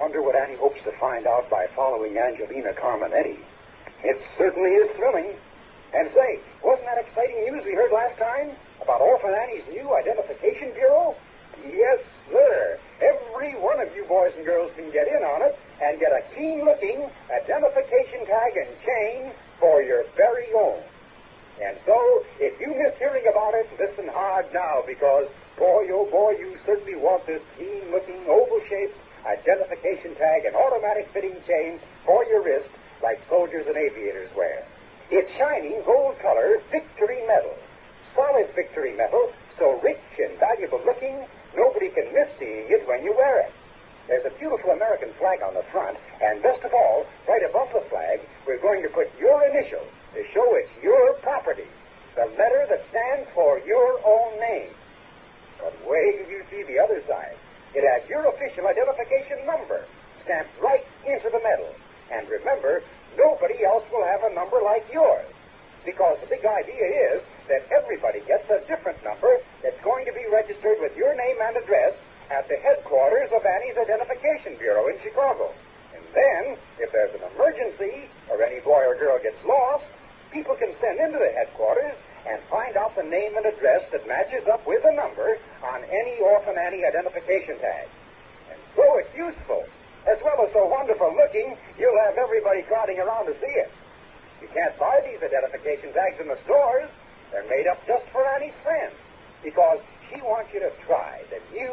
wonder what Annie hopes to find out by following Angelina Carminetti. It certainly is thrilling. And say, wasn't that exciting news we heard last time about Orphan Annie's new identification bureau? Yes, sir. Every one of you boys and girls can get in on it and get a keen-looking identification tag and chain for your very own. And so, if you miss hearing about it, listen hard now, because, boy, oh boy, you certainly want this keen-looking, oval-shaped identification tag and automatic fitting chain for your wrist like soldiers and aviators wear. It's shining gold color victory metal. Solid victory metal, so rich and valuable looking, nobody can miss seeing it when you wear it. There's a beautiful American flag on the front, and best of all, right above the flag, we're going to put your initial to show it's your property. The letter that stands for your own name. But wait till you see the other side. It has your official identification number stamped right into the metal. And remember, nobody else will have a number like yours. Because the big idea is that everybody gets a different number that's going to be registered with your name and address at the headquarters of Annie's Identification Bureau in Chicago. And then, if there's an emergency or any boy or girl gets lost, people can send into the headquarters and find out the name and address that matches up with the number on any Orphan Annie identification tag. And so it's useful. As well as so wonderful looking, you'll have everybody crowding around to see it. You can't buy these identification tags in the stores. They're made up just for Annie's friends, because she wants you to try the new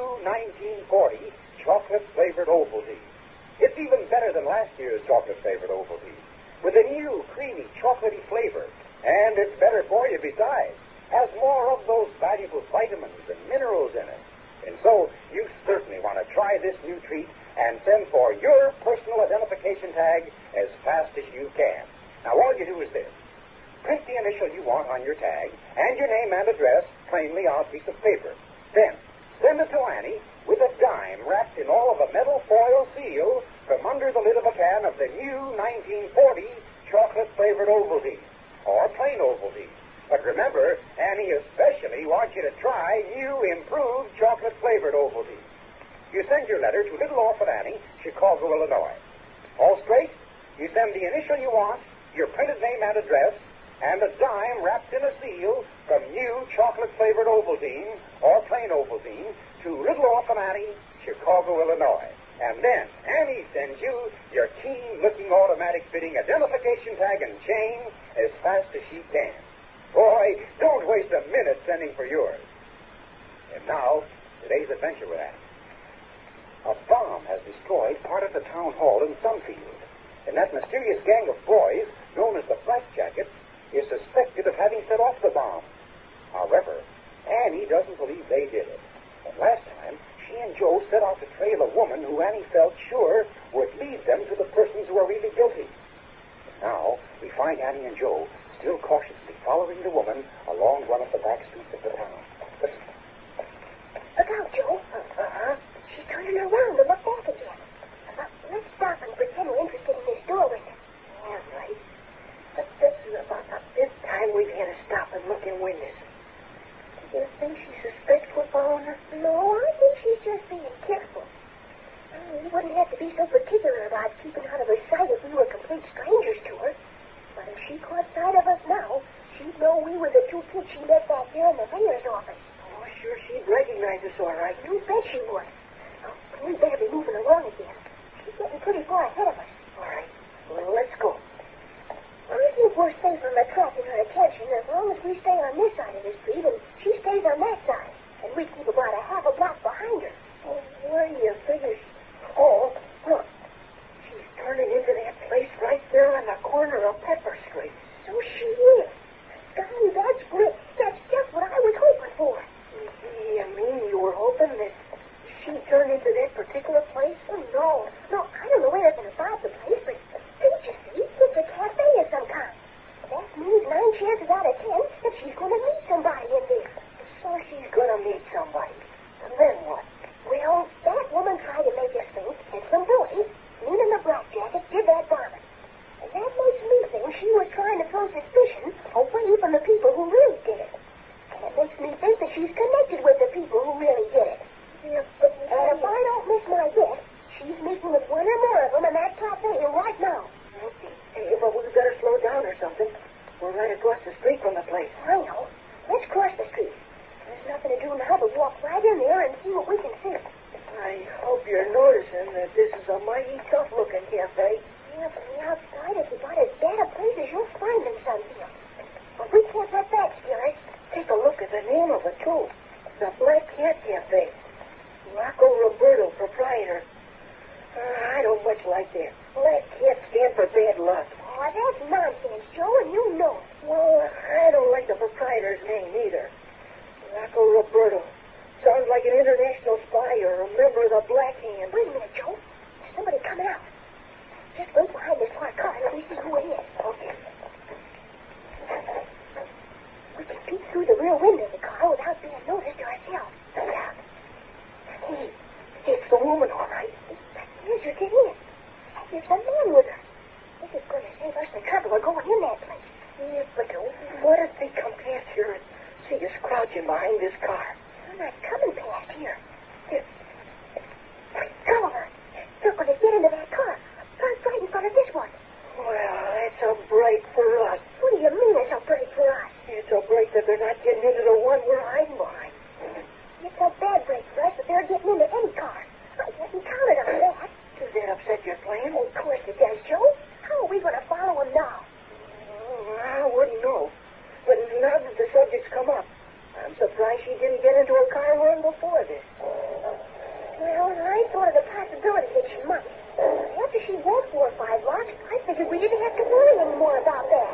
1940 chocolate-flavored Ovaltine. It's even better than last year's chocolate-flavored Ovaltine, with a new, creamy, chocolatey flavor. And it's better for you besides. Has more of those valuable vitamins and minerals in it. And so, you certainly want to try this new treat and send for your personal identification tag as fast as you can. Now, all you do is this. Print the initial you want on your tag and your name and address plainly on a piece of paper. Then, send it to Annie with a dime wrapped in all of a metal foil seal from under the lid of a can of the new 1940 chocolate-flavored Ovaltine, or plain Ovaltine. But remember, Annie especially wants you to try new, improved chocolate-flavored Ovaltine. You send your letter to Little Orphan Annie, Chicago, Illinois. All straight, you send the initial you want, your printed name and address, and a dime wrapped in a seal from new chocolate-flavored Ovaltine, or plain Ovaltine, to Little Orphan Annie, Chicago, Illinois. And then Annie sends you your keen-looking automatic-fitting identification tag and chain as fast as she can. Boy, don't waste a minute sending for yours. And now, today's adventure with Annie. A bomb has destroyed part of the town hall in Sunfield, and that mysterious gang of boys, known as the Black Jackets, is suspected of having set off the bomb. However, Annie doesn't believe they did it. And last time, she and Joe set out to trail a woman who Annie felt sure would lead them to the persons who are really guilty. And now, we find Annie and Joe still cautiously following the woman along one of the back streets of the town. Listen. Look out, Joe. She's turning around to look back again. Let's stop and pretend we're interested in this door window. Yeah, right. But this is about the fifth time we've had to stop and look in windows. Do you think she suspects we're following her? No, I think she's just being careful. We wouldn't have to be so particular about keeping out of her sight if we were complete strangers to her. But if she caught sight of us now, she'd know we were the two kids she met back there in the mayor's office. Oh, sure, she'd recognize us all right. You bet she would. Oh, we better be moving along again. She's getting pretty far ahead of us. All right, well, let's go. I think we're safe from attracting her attention as long as we stay on this side of the street and she stays on that side. And we keep about a half a block behind her. Oh, where do you figure Oh, look. She's turning into that place right there on the corner of Pepper Street. So she is. Golly, that's great. That's just what I was hoping for. You mean you were hoping that she'd turn into that particular place? Oh, no. No, I don't know anything about the place, but don't you see? It's a cafe of some kind. That means 9 chances out of 10 that she's going to meet somebody in there. So she's going to meet somebody. And then what? Well, that woman tried to make us think that some boys, men in the Black Jackets, did that bombing. And that makes me think she was trying to throw suspicion away from the people who really did it. And it makes me think that she's connected with the people who really did it. Yeah, but and if I don't miss my guess, she's meeting with one or We're right across the street from the place. I know. Let's cross the street. There's nothing to do now but walk right in there and see what we can see. I hope you're noticing that this is a mighty tough-looking cafe. Yeah, from the outside, it's about as bad a place as you'll find in Sunfield. But we can't let that scare us. Take a look at the name of it, too. The Black Cat Cafe. Rocco Roberto, proprietor. I don't much like that. Black Cat stand for bad luck. Oh, that's nonsense, Joe, and you know it. Well, I don't like the proprietor's name either. Rocco Roberto. Sounds like an international spy or a member of the Black Hand. Wait a minute, Joe. There's somebody coming out. Just wait behind this white car and let me see who it is. Okay. We can peek through the rear window of the car without being noticed ourselves. Yeah. Hey, it's the woman, all right. Here's her get in. There's a man with her. This is going to save us the trouble of going in that place. Yeah, but what if they come past here and see us crouching behind this car? They're not coming past here. Oliver, they're going to get into that car. Parked right in front of this one. Well, that's a break for us. What do you mean it's a break for us? It's a break that they're not getting into the one we're hiding behind. It's a bad break for us, but they're getting into any car. I hadn't counted on that. Does that upset your plan? Of course it does, Joe. How are we going to follow him now? I wouldn't know. But now that the subject's come up, I'm surprised she didn't get into a car run before this. Well, I thought of the possibility that she might. After she walked 4 or 5 blocks, I figured we didn't have to worry anymore about that.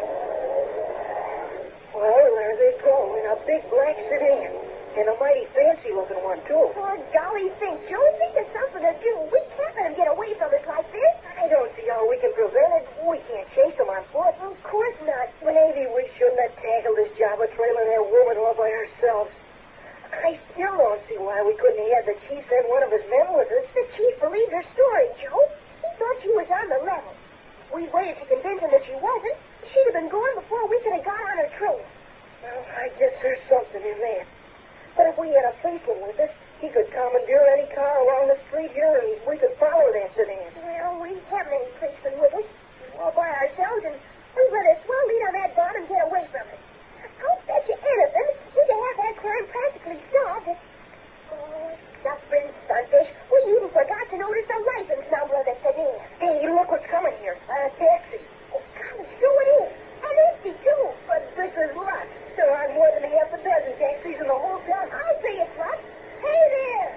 Well, there they go in a big black sedan. And a mighty fancy-looking one, too. Oh, golly, think, Joe. Think of something to do. We can't let him get away from us like this. I don't see how we can prevent it. We can't chase him on foot. Of course not. Maybe we shouldn't have tackled this job of trailing that woman all by ourselves. I still don't see why we couldn't have had the chief send one of his men with us. The chief believed her story, Joe. He thought she was on the level. We waited to convince him that she wasn't. She'd have been gone before we could have got on her trail. Well, I guess there's something in that. But if we had a policeman with us, he could commandeer any car along the street here, and we could follow that sedan. Well, we haven't any policeman with us. We're all by ourselves, and we let a swell lead on that bomb and get away from it. I'll bet you anything we can have that crime practically solved. Oh, suffering sunfish. We even forgot to notice the license number of the sedan. Hey, look what's coming here. A taxi. Oh, golly, so it is. And empty, too. But this is luck. There aren't more than half a dozen taxis in the whole town. I say it's luck. Hey there.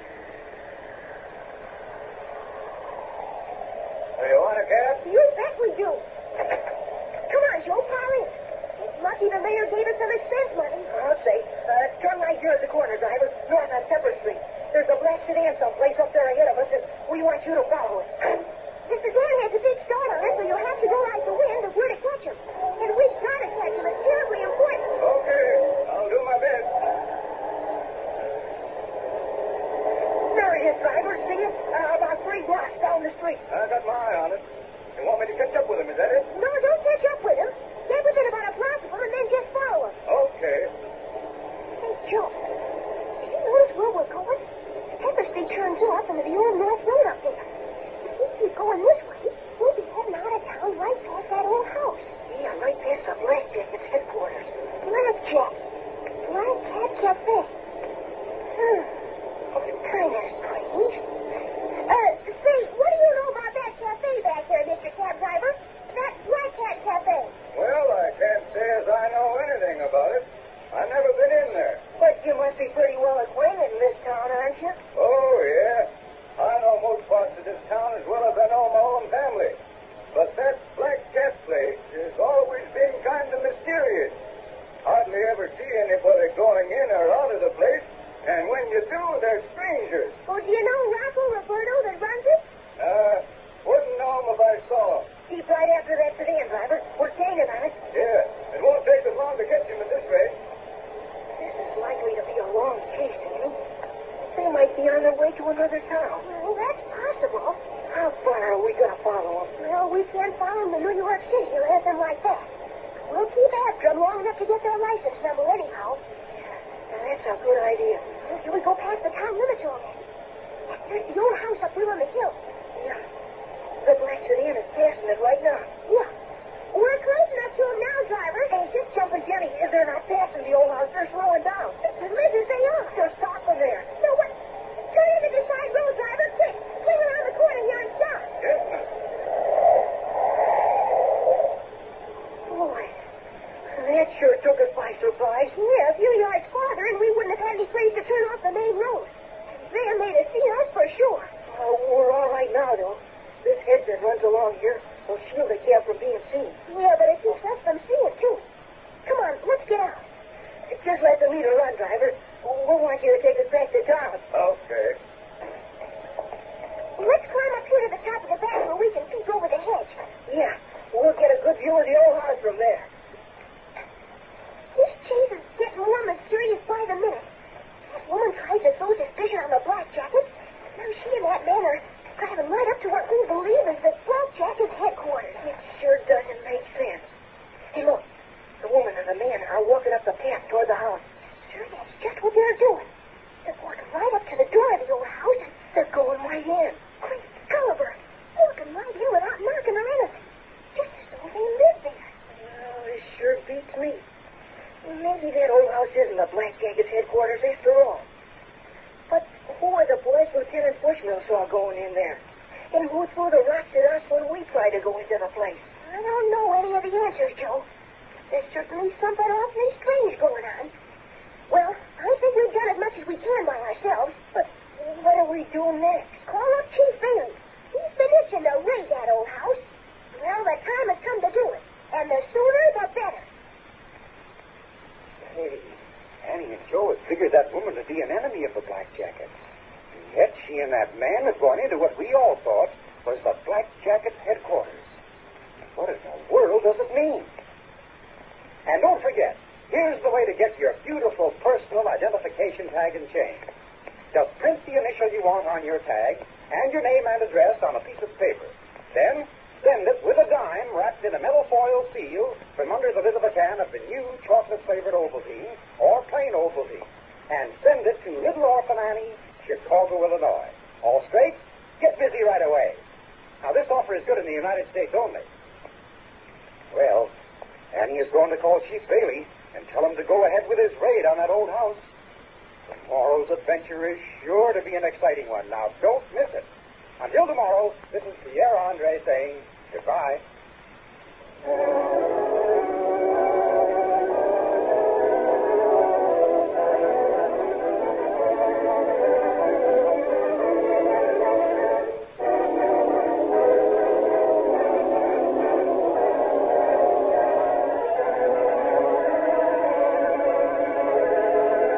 Do you want a cab? You bet we do. Come on, Joe, pile in. It's lucky the mayor gave us some expense money. I'll say. Turn right here at the corner, driver, north on Pepper Street. There's a black sedan someplace up there ahead of us, and we want you to follow it. The sedan has a big start on it, so you'll have to go like the wind if we're to catch him. And we've got to catch him. It's terribly important. Okay, I'll do my best. There he is, driver. See it? About 3 blocks down the street. I got my eye on it. You want me to catch up with him, is that it? No, don't catch up with him. Get within about a block of him and then just follow him. Okay. Hey, Joe, did you notice where we're going? Pepper Street turns off into the old North Road up there. If we keep going this way, we'll be heading out of town right past that old house. Yeah, right past the Black Jacket's headquarters. Black Cat. Black Cat Cafe. It's kind of strange. Say, what do you know about that cafe back there, Mr. Cab Driver? That Black Cat Cafe. Well, I can't say as I know anything about it. I've never been in there. But you must be pretty well acquainted in this town, aren't you? Oh, yeah. I know most parts of this town as well as I know my own family. But that Black Cat place has always been kind of mysterious. Hardly ever see anybody going in or out of the place. And when you do, they're strangers. Oh, do you know Rocco Roberto that runs it? Wouldn't know him if I saw him. Keep right after that sedan, driver. We're gaining on it. Yeah, it won't take us long to catch him at this rate. This is likely to be a long chase, Danny. They might be on their way to another town. Well, that's possible. How far are we going to follow them? Well, we can't follow them to New York City or anything like that. We'll keep after them long enough to get their license number anyhow. Now, that's a good idea. Well, here we go past the town limits already. There's the old house up there on the hill. Yeah. The black sedan is passing it right now. Yeah. We're close enough to him now, driver. Hey, just along here will shield the cab from being seen. Yeah, but it keeps us from seeing, too. Come on, let's get out. Just let the leader run, driver. We want you to take us back to town. Okay. Let's climb up here to the top of the bank where we can peek over the hedge. Yeah, we'll get a good view of the old house from there. This chase is getting more mysterious by the minute. That woman tries to throw suspicion on the Black Jackets. Now she and that man are driving right up to what we believe is the Black Jackets' headquarters. It sure doesn't make sense. Hey, look. The woman and the man are walking up the path toward the house. Sure, that's just what they're doing. They're walking right up to the door of the old house and They're going right in. Great Gulliver, walking right in without knocking or anything. Just as though they live there. Well, this sure beats me. Maybe that old house isn't the Black Jackets' headquarters after all. But who are the boys Lieutenant Bushmill saw going in there? And who threw the rocks at us when we tried to go into the place? I don't know any of the answers, Joe. There's certainly something awfully strange going on. Well, I think we've done as much as we can by ourselves. But what do we do next? Call up Chief Bailey. He's been itching to raid that old house. Well, the time has come to do it. And the sooner, the better. Hey, Annie and Joe had figured that woman to be an enemy of the Black Jackets. And yet she and that man have gone into what we all thought was the Black Jackets' headquarters. What in the world does it mean? And don't forget, here's the way to get your beautiful personal identification tag and chain. Just print the initial you want on your tag and your name and address on a piece of paper. Then send it with a dime wrapped in a metal foil seal from under the lid of a can of the new chocolate-flavored Ovaltine or plain Ovaltine. And send it to Little Orphan Annie, Chicago, Illinois. All straight? Get busy right away. Now, this offer is good in the United States only. Well, Annie is going to call Chief Bailey and tell him to go ahead with his raid on that old house. Tomorrow's adventure is sure to be an exciting one. Now, don't miss it. Until tomorrow, this is Pierre Andre saying goodbye.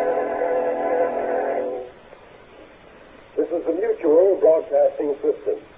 This is the Mutual Broadcasting System.